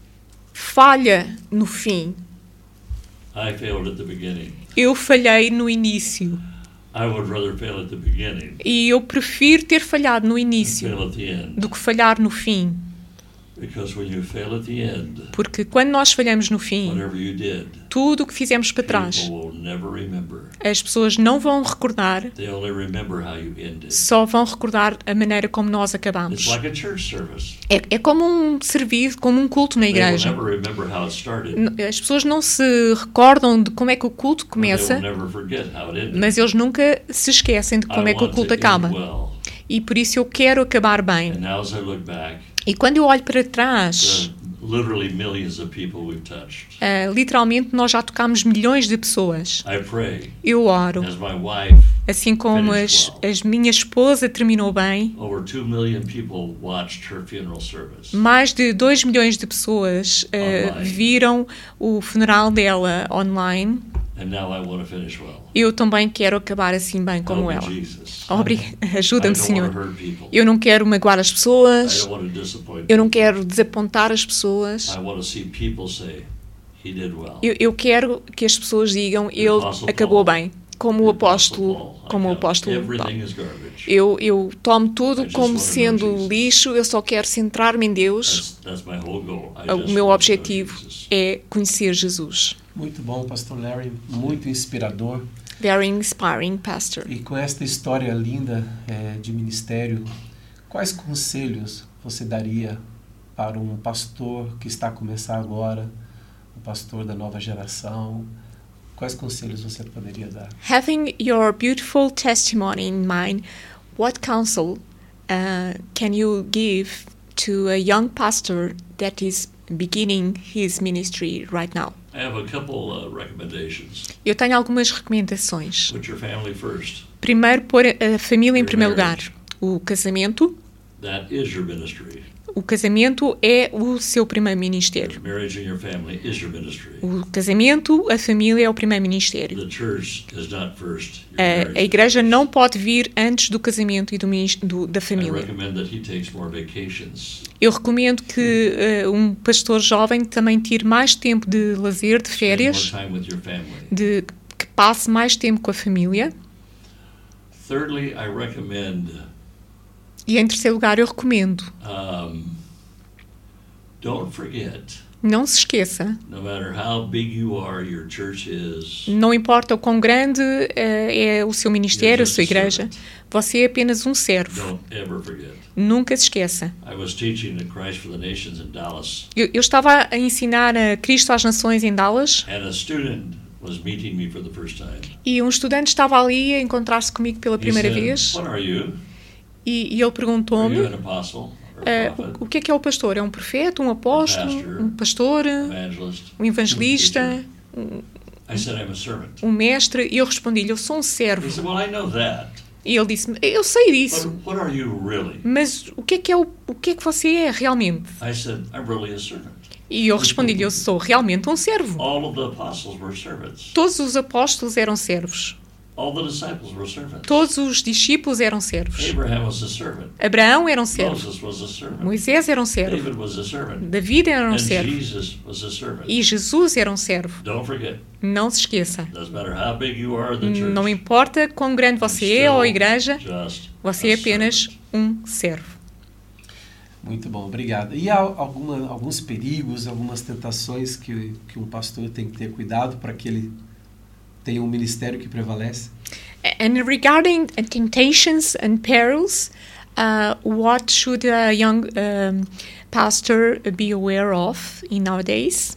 falha no fim.
I failed at the beginning.
Eu falhei no início.
I would rather fail at the beginning
E eu prefiro ter falhado no
than
início
fail at the end.
do que falhar no fim.
Because when you fail at the end,
Porque quando nós falhamos no fim,
whatever you did,
tudo o que fizemos para trás,
people will never remember.
as pessoas não vão recordar,
They only remember how you ended.
só vão recordar a maneira como nós
It's
acabamos.
like a church service.
É, é como um serviço, como um culto na
They will
igreja.
never remember how it started.
N- As pessoas não se recordam de como é que o culto
But they will
começa,
never forget how it ended.
mas eles nunca se esquecem de como
I
é que o
want
culto
to end
acaba.
well.
E por isso eu quero acabar bem.
And now as I look back,
E quando eu olho para trás,
the literally millions of people we've touched.
ah, literalmente nós já tocámos milhões de pessoas.
I pray,
Eu oro.
as my wife,
Assim como as, as minha esposa terminou bem,
over two million people watched her funeral service.
mais de dois milhões de pessoas ah,
Online.
viram o funeral dela online.
And now I want to finish well.
Eu também quero acabar assim bem como
Help
ela.
me, Jesus.
Obri-
I
Ajuda-me,
don't
Senhor.
want to hurt people.
Eu não quero magoar as
I
pessoas.
don't want to disappoint
Eu não
people.
quero desapontar as pessoas.
I want to see people say, he did well.
Eu, eu quero que as pessoas digam, ele
Apostle
acabou
Paul.
bem. Como o
The Apostle
apóstolo,
Paul. I
como o
count
apóstolo
everything
Paulo.
is garbage.
Eu, eu tomo tudo
I just
como
wanna know
sendo
Jesus.
lixo, eu só quero centrar-me em Deus.
That's, that's my whole goal. I
O
just
meu
want to know
objetivo
Jesus.
é conhecer Jesus.
Muito bom, pastor Larry, muito inspirador.
Very inspiring, pastor.
E com esta história linda é, de ministério, quais conselhos você daria para um pastor que está a começar agora, um pastor da nova geração? Quais conselhos você poderia dar?
Having your beautiful testimony in mind, what counsel uh, can you give to a young pastor that is beginning his ministry right now?
I have a couple uh, recommendations.
Eu tenho algumas recomendações.
Put your family first.
Primeiro, pôr a família em primeiro lugar. O casamento.
That is your ministry.
O casamento é o seu primeiro ministério.
Your marriage and your family is your ministry.
O casamento, a família é o primeiro ministério.
The church is not first. Your
A,
marriage
a
is
igreja
first.
não pode vir antes do casamento e do, minis- do- da
I
família.
recommend that he takes more vacations.
Eu recomendo que uh, um pastor jovem também tire mais tempo de lazer, de
Spend
férias,
more time with your family.
de, que passe mais tempo com a família.
Thirdly, I recommend
E em terceiro lugar, eu recomendo,
um, don't forget
Não se esqueça.
No matter how big you are, your church is.
Não importa o quão grande uh, é o seu ministério, a sua igreja, você é apenas um servo.
Don't ever forget.
Nunca se esqueça.
I was teaching the Christ for the Nations in Dallas.
Eu, eu estava a ensinar a Cristo às Nações em Dallas.
And a student was meeting me for the first time.
E um estudante estava ali a encontrar-se comigo pela primeira
He said,
vez.
What are you?
E, e ele
Are
perguntou-me,
you an apostle or a
uh,
prophet?
o, o que é que é o pastor? É um profeta, um apóstolo,
pastor,
um pastor,
Evangelist?
um evangelista,
I said, I'm a servant.
um mestre? E eu respondi-lhe, eu sou um
He
servo.
said, well, I know that.
E ele disse-me, eu sei disso,
But what are you really?
mas o que é que, é o, o que é que você é realmente?
I said, I'm really a servant.
E eu respondi-lhe, eu sou realmente um servo.
All of the apostles were servants.
Todos os apóstolos eram servos.
All the disciples were servants.
Todos os discípulos eram servos.
Abraham was a servant.
Abraão era um servo.
Moses was a servant.
Moisés era um servo.
David was a servant.
David era um
And
servo.
Jesus was a servant.
E Jesus era um servo.
Don't forget.
Não se esqueça.
Doesn't matter how big you are in the church.
Não importa quão grande você é ou a igreja,
Just
você é
a
apenas
servant.
um servo.
Muito bom, obrigado. E há alguma, alguns perigos, algumas tentações que, que um pastor tem que ter cuidado para que ele tenha um ministério que prevalece?
And regarding temptations and perils, uh, what should a young um, pastor be aware of in nowadays?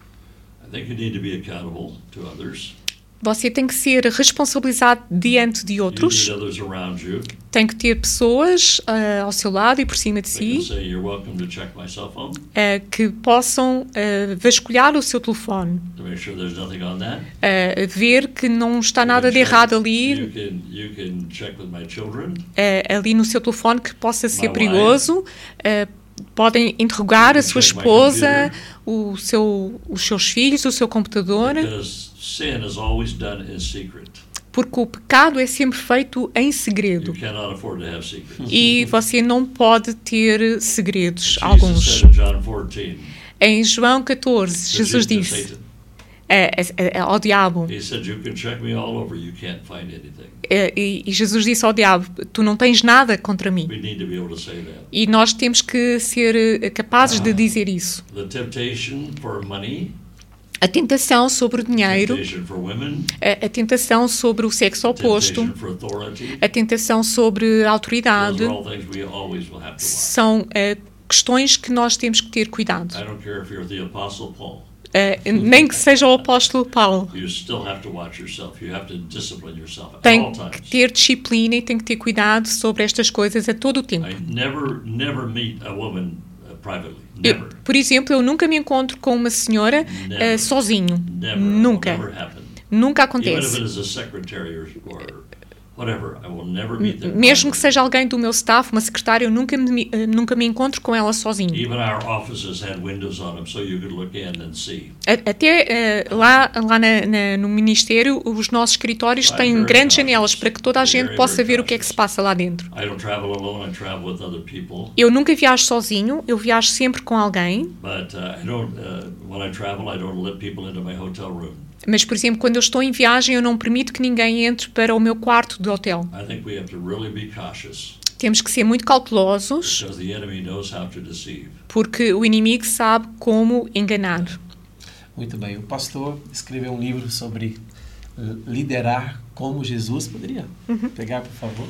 I think you need to be accountable to others.
Você tem que ser responsabilizado diante de
You
outros.
need others around you.
Tem que ter pessoas uh, ao seu lado e por cima de
They can
si
say, you're welcome to check my cell phone
uh, que possam uh, vasculhar o seu telefone,
to make sure there's nothing on that.
uh, ver que não está
You
nada
can
de
check-
errado ali,
You can, you can check with my children.
uh, ali no seu telefone que possa ser
My
perigoso. Uh, podem interrogar
You
a
can
sua
check my
esposa, o seu, os seus filhos, o seu computador,
Because sin is always done in secret.
porque o pecado é sempre feito em
You
segredo
cannot afford to have secrets.
e você não pode ter segredos,
Jesus
alguns.
said in John fourteen,
Em João catorze,
to
Jesus
Je- to
disse
Satan,
é, é, é, ao diabo,
he said, you can check me all over, you can't find anything.
é, e, e Jesus disse ao diabo, tu não tens nada contra mim.
We need to be able to say that.
E nós temos que ser eh, capazes de dizer isso.
The temptation for money,
A tentação sobre o dinheiro,
temptation for women,
a, a tentação sobre o sexo oposto,
temptation for authority,
a tentação sobre a autoridade,
those are all things we always will have to watch.
são eh, questões que nós temos que ter cuidado.
I don't care if you're the Apostle Paul.
Eh, nem que seja o apóstolo Paulo.
You still have to watch yourself. You have to discipline yourself at
Tem
all
que
times.
ter disciplina e tem que ter cuidado sobre estas coisas a todo o tempo.
I never, never meet a woman uh, privately.
Eu,
Never.
por exemplo, eu nunca me encontro com uma senhora
Never.
eh, sozinho.
Never.
Nunca.
It will never happen.
Nunca
Even if
acontece.
it is a secretary or, or whatever, I will never meet them.
Mesmo que
privately.
seja alguém do meu staff, uma secretária, eu nunca me, eh, nunca me encontro com ela sozinho.
Even our offices had windows on them so you could look in and see.
A- Até eh, lá, lá na- na- no Ministério, os nossos escritórios
I'm
têm
very
grandes
cautious.
janelas para que toda a gente
Very,
possa
very
ver o que é que se passa lá dentro.
I don't travel alone, I travel with other people.
Eu nunca viajo sozinho, eu viajo sempre com alguém.
But uh, I don't, uh, when I travel, I don't let people into my hotel room.
Mas, por exemplo, quando eu estou em viagem, eu não permito que ninguém entre para o meu quarto de hotel.
I think we have to really be cautious
Temos que ser muito cautelosos,
because the enemy knows how to deceive.
porque o inimigo sabe como enganar.
Muito bem. O pastor escreveu um livro sobre eh, liderar como Jesus. Poderia pegar, por favor?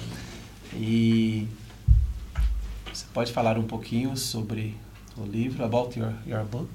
E você pode falar um pouquinho sobre o livro, about your, your book?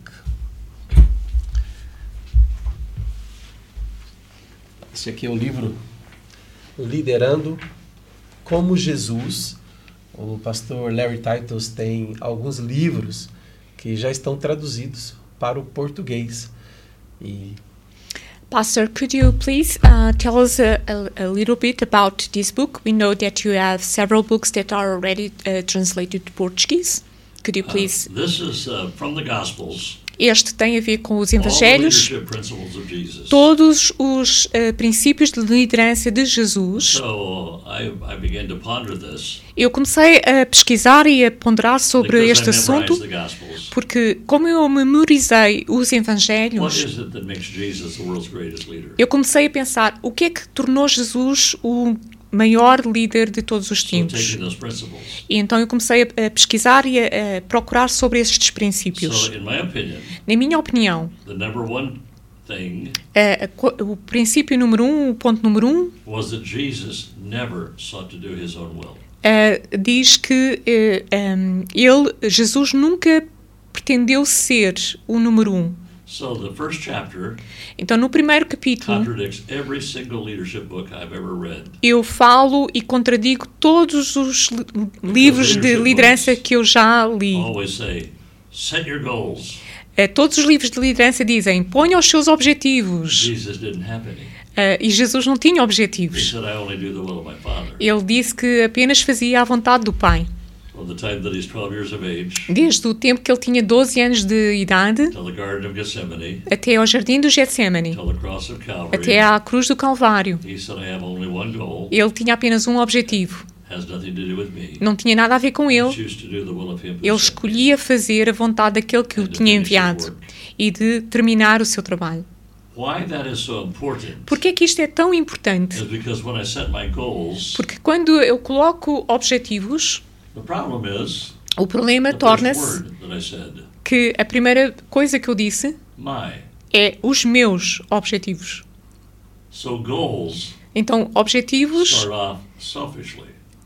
Este aqui é o livro Liderando como Jesus. O pastor Larry Titles tem alguns livros que já estão traduzidos para o português. E
Pastor, could you please uh, tell us a, a, a little bit about this book? We know that you have several books that are already uh, translated to Portuguese. Could you please?
Uh, this is uh, from the Gospels.
Este tem a ver com os
All the
Evangelhos,
leadership principles of Jesus.
todos os uh, princípios de liderança de Jesus.
So I, I began to ponder this
Eu comecei a pesquisar e a ponderar sobre
because
este
I memorized
assunto,
the Gospels.
porque como eu memorizei os
What
Evangelhos,
is it that makes Jesus the world's greatest leader?
eu comecei a pensar o que é que tornou Jesus o, maior líder de todos os
So
tempos.
taking those principles.
E então eu comecei a, a pesquisar e a, a procurar sobre estes princípios.
So in my opinion,
Na minha opinião,
the number one thing
a- a co- o princípio número um, o ponto número um,
was that Jesus never sought to do his own will.
uh, diz que uh, um, ele, Jesus, nunca pretendeu ser o número um.
So the first chapter
Então, no primeiro capítulo,
contradicts every single leadership book I've ever read.
eu falo e contradigo todos os li- livros de liderança que eu já li.
Always say, set your goals.
Uh, todos os livros de liderança dizem, ponha os seus objetivos.
Jesus didn't have any.
Uh, e Jesus não tinha
He
objetivos.
said, I only do the will of my Father.
Ele disse que apenas fazia a vontade do Pai.
From the time that he's twelve years of age
Desde o tempo que ele tinha doze anos de idade
till the Garden of Gethsemane,
até ao Jardim do Getsemane,
till the cross of Calvary,
até à cruz do Calvário,
he said, I have only one goal,
ele tinha apenas um objetivo.
has nothing to do with me.
Não tinha nada a ver com
I
ele.
choose to do the will of him who
Ele
sent me.
escolhia fazer a vontade daquele que o tinha enviado e de terminar o seu trabalho.
Why that is so important
Por que é que isto é tão importante?
is because when I set my goals,
Porque quando eu coloco objetivos,
the problem is
o problema
the first
torna-se
word that I said,
que a primeira coisa que eu disse
my.
é os meus objetivos.
So goals
Então, objetivos,
start off selfishly.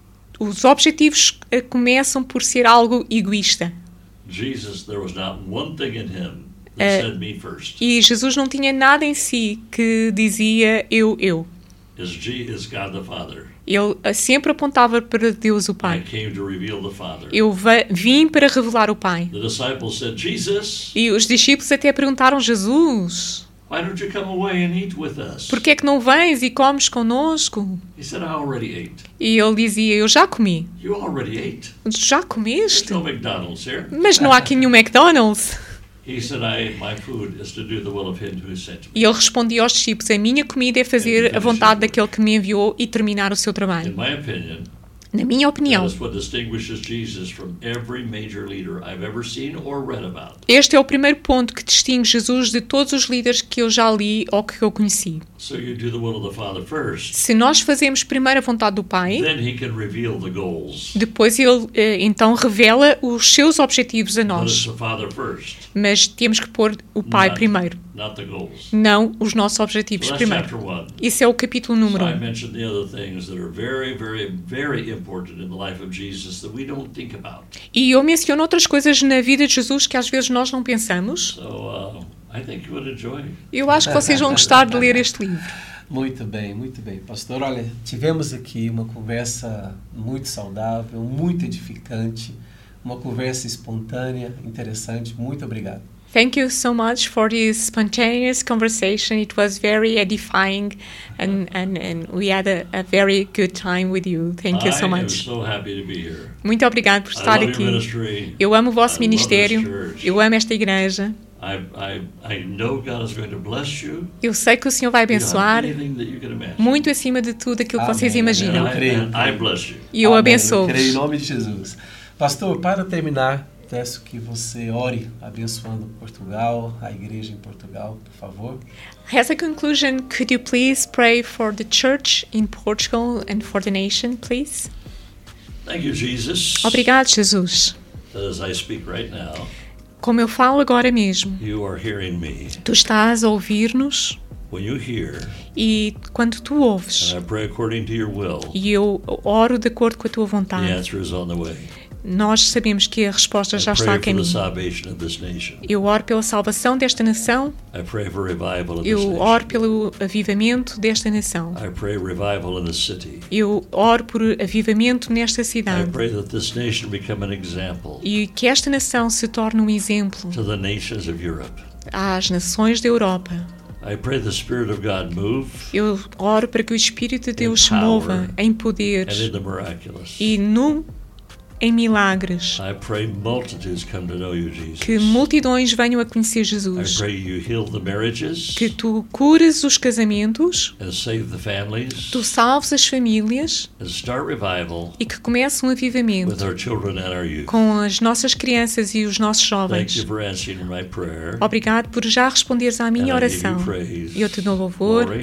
os objetivos eh, começam por ser algo egoísta.
Jesus, there was not one thing in him that
Eh,
said me first.
E Jesus não tinha nada em si que dizia eu, eu.
Is G is God the Father.
Ele eh, sempre apontava para Deus o
I
Pai.
came to reveal the Father.
Eu va- vim para revelar o Pai.
The disciples said, Jesus,
E os discípulos até perguntaram, Jesus,
why don't you come away and eat with us?
por que é que não vens e comes conosco?
He said, I already ate.
E ele dizia, eu já comi.
You already ate.
Já
There's
comeste?
no McDonald's here.
Mas não há aqui nenhum McDonald's.
He said, I my food is to do the will of him who sent me.
E ele respondia aos discípulos, a minha comida é fazer a vontade daquele que me enviou e terminar o seu
In
trabalho.
my opinion,
Na minha
that
opinião,
is what distinguishes Jesus from every major leader I've ever seen or read about.
este é o primeiro ponto que distingue Jesus de todos os líderes que eu já li ou que eu conheci.
So you do the will of the Father first,
Se nós fazemos primeiro a vontade do Pai,
then he can reveal the goals.
depois ele eh, então revela os seus objetivos a
But it's
nós.
the Father first,
Mas temos que pôr o Pai
Not-
primeiro,
not the goals.
não os nossos
So
objetivos
that's
primeiro.
chapter one.
Isso é o capítulo
So
número
I
um.
mentioned the other things that are very, very, very important in the life of Jesus that we don't think about.
E eu menciono outras coisas na vida de Jesus que às vezes nós não pensamos.
So uh, I think you would enjoy.
Eu acho que vocês vão gostar de ler este livro.
Muito bem, muito bem. Pastor, olha, tivemos aqui uma conversa muito saudável, muito edificante, uma conversa espontânea, interessante. Muito obrigado.
Thank you so much for this spontaneous conversation. It was very edifying and, and, and we had a, a very good time with you. Thank you so
I am
much.
so happy to be here.
Muito obrigado por
I
estar
love your
aqui.
ministry.
Eu amo o vosso
I love this
ministério.
church.
Eu amo esta igreja.
I, I, I know God is going to bless you
Eu sei que o Senhor vai abençoar
beyond anything that you can imagine.
muito acima de tudo aquilo que
Amém,
vocês
amém.
imaginam.
And I,
creio.
and I bless you.
E eu
Amém.
abençoo-vos.
Eu creio em nome de Jesus. Pastor, para terminar, peço que você ore abençoando Portugal, a igreja em Portugal, por favor.
As a conclusion, could you please pray for the church in Portugal and for the nation, please?
Thank you, Jesus.
Obrigado, Jesus.
That as I speak right now,
Como eu falo agora mesmo,
you are hearing me.
tu estás a ouvir-nos
When you hear,
e quando tu ouves,
and I pray according to your will,
e eu oro de acordo com a tua
the
vontade,
answer is on the way.
nós sabemos que a resposta já
I
está a
pray for the
caminho.
salvation of this nation.
Eu oro pela salvação desta nação,
I pray for revival in this
eu oro
nation.
pelo avivamento desta nação.
I pray revival in this city.
Eu oro por avivamento nesta
I
cidade
pray that this nation become an example
e que esta nação se torne um exemplo
to the nations of Europe.
às nações da Europa.
I pray the Spirit of God move
Eu oro para que o Espírito de Deus se
power
mova em poder
and in the miraculous.
e no, em milagres,
I pray multitudes come to know you, Jesus.
que multidões venham a conhecer
I
Jesus,
pray you heal the marriages
que tu cures os casamentos,
and save the families
tu salves as famílias
and start revival
e que comece um
with
avivamento
our children and our youth.
com as nossas crianças e os nossos
Thank
jovens.
you for answering my prayer.
Obrigado por já responderes à minha
And I give you
oração.
praise,
Eu te dou louvor,
glory,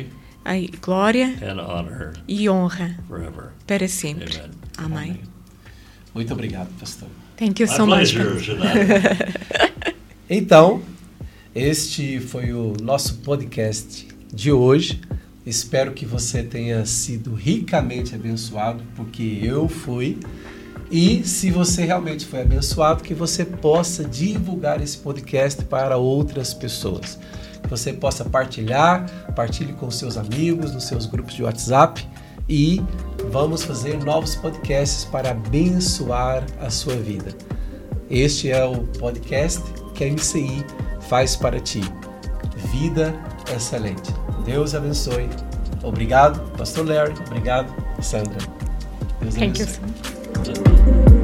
a glória
and honor
e honra
forever.
para sempre.
Amen.
Amém.
Amém. Muito obrigado, pastor.
Thank you
My
so much.
pleasure, Janata.
Então, este foi o nosso podcast de hoje. Espero que você tenha sido ricamente abençoado, porque eu fui. E se você realmente foi abençoado, que você possa divulgar esse podcast para outras pessoas. Que você possa partilhar, partilhe com seus amigos, nos seus grupos de WhatsApp. E vamos fazer novos podcasts para abençoar a sua vida. Este é o podcast que a M C I faz para ti. Vida excelente. Deus abençoe. Obrigado, pastor Larry. Obrigado, Sandra. Deus
Thank you
abençoe.
so much.